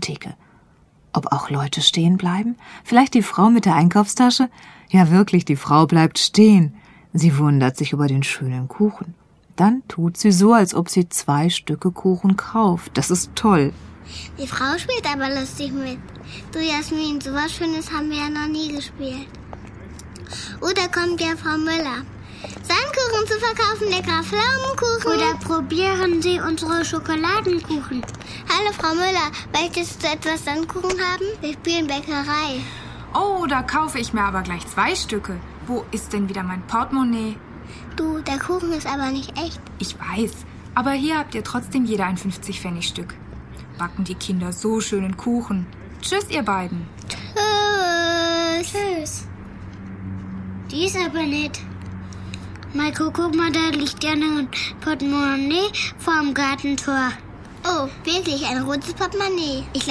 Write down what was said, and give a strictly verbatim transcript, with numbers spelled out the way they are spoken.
Ladentheke. Ob auch Leute stehen bleiben? Vielleicht die Frau mit der Einkaufstasche? Ja, wirklich, die Frau bleibt stehen. Sie wundert sich über den schönen Kuchen. Dann tut sie so, als ob sie zwei Stücke Kuchen kauft. Das ist toll. Die Frau spielt aber lustig mit. Du, Jasmin, sowas Schönes haben wir ja noch nie gespielt. Oh, da kommt ja Frau Müller. Sandkuchen zu verkaufen, leckerer Pflaumenkuchen. Oder probieren Sie unsere Schokoladenkuchen. Hallo, Frau Müller. Möchtest du etwas Sandkuchen haben? Wir spielen Bäckerei. Oh, da kaufe ich mir aber gleich zwei Stücke. Wo ist denn wieder mein Portemonnaie? Du, der Kuchen ist aber nicht echt. Ich weiß, aber hier habt ihr trotzdem jeder ein fünfzig-Pfennig-Stück. Backen die Kinder so schönen Kuchen. Tschüss, ihr beiden. Tschüss. Tschüss. Die ist aber nett. Maiko, guck mal, da liegt ja ein Portemonnaie vorm Gartentor. Oh, wirklich, ein rotes Portemonnaie. Ich